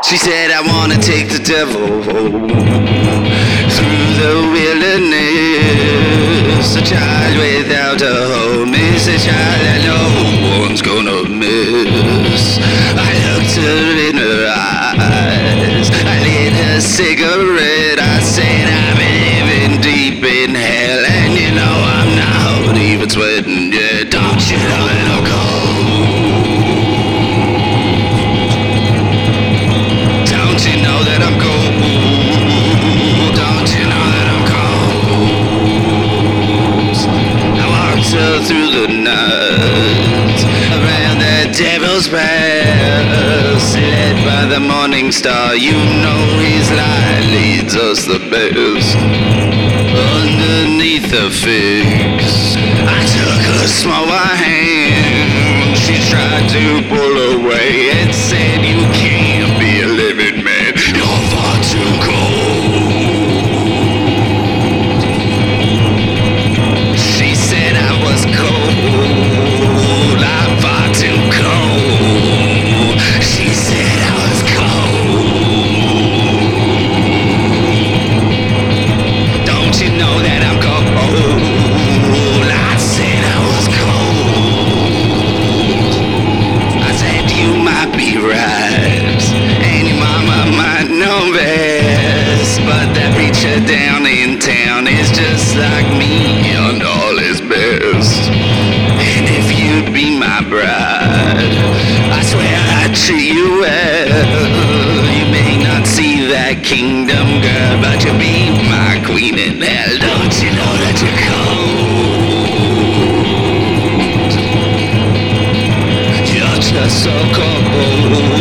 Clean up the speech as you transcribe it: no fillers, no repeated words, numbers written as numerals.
She said, I wanna take the devil through the wilderness. A child without a home is a child that no one's gonna miss. I looked her in her eyes, I lit a cigarette. I said, I've been living deep in hell, and you know I'm not even sweating yet. Don't you know that I'm cold? Don't you know that I'm cold? Don't you know that I'm cold? I walked her through the night, around the devil's path, led by the morning star. You know his light leads us the best. Underneath the figs, I took her small hand. She tried to pull away and said, you can't be a living man, you're far too cold. She said I was cold, I'm far too cold. She said I was cold. Don't you know that I'm cold? I said I was cold. I said you might be right, and your mama might know best, but that preacher down in town is just like me on all his best. And if you'd be my bride, I swear I'd treat you well. You may not see that kingdom, girl, but you'll be my queen in hell. Don't you know that you're cold? You're just so cold.